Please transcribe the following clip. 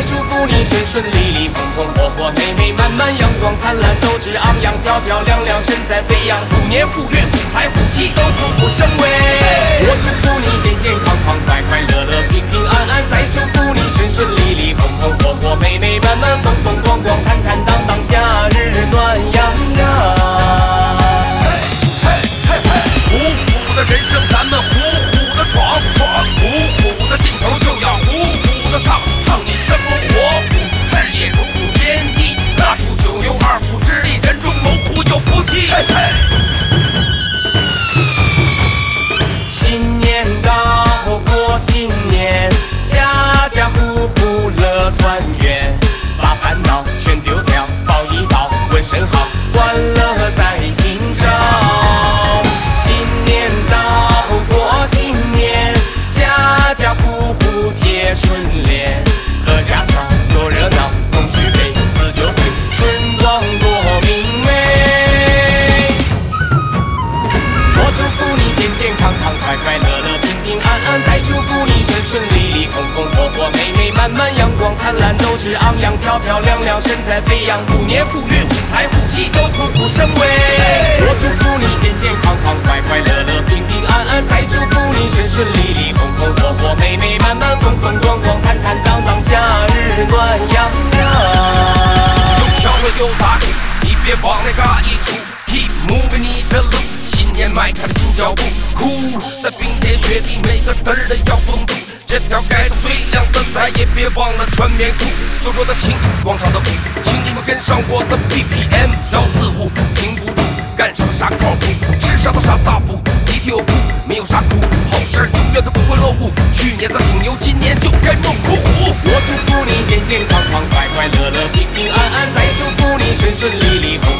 祝福你顺顺利利、风风火火、美美满满、阳光灿烂、斗志昂扬、漂漂亮亮、身材飞扬，虎年虎运、虎财虎气都虎虎生威。我祝福你健健康康、快快乐乐、平平安安，再祝福你顺顺利利、风风火火、美美满满、风风光光、坦坦荡荡、夏日暖洋洋。 虎虎的人生，咱们虎虎的闯，虎虎的劲头就要虎虎的唱，你生龙活虎，事业如虎添翼，拿出九牛二虎之力，人中龙虎有福气。 新年到，过新年，家家户户乐团圆，把烦恼全丢掉，抱一抱，问声好，欢乐在今朝。新年到，过新年，家家户户贴春联，阖家笑，多热闹，恭喜杯，49岁，春光多明媚。我祝福你健健康康、快快乐乐、平平安安，再祝福你顺顺利利、风风火火、美美满满、阳光灿烂、斗志昂扬、漂漂亮亮、身材飞扬，虎年虎运、虎财虎气都虎虎生威。我祝福你健健康康、快快乐乐、平平安安，再祝福你顺顺利利、风风火火、美美满满、风风光光、坦坦荡荡、夏日暖洋洋。 有敲锣有打鼓，你别往那嘎一杵 ，Keep moving 你的路，新年迈开了新脚步，酷在冰天雪地，每个字儿都要风度。这条街上最亮的仔，也别忘了穿棉裤。就说的情，广场的舞，请你们跟上我的 BPM 145，停不住，干啥啥靠谱，吃啥都啥大补，一体有福，没有啥苦，好事永远都不会落伍。去年咱挺牛，今年就该猛虎虎。 我祝福你健健康康、快快乐乐、平平安安，再祝福你顺顺利利、风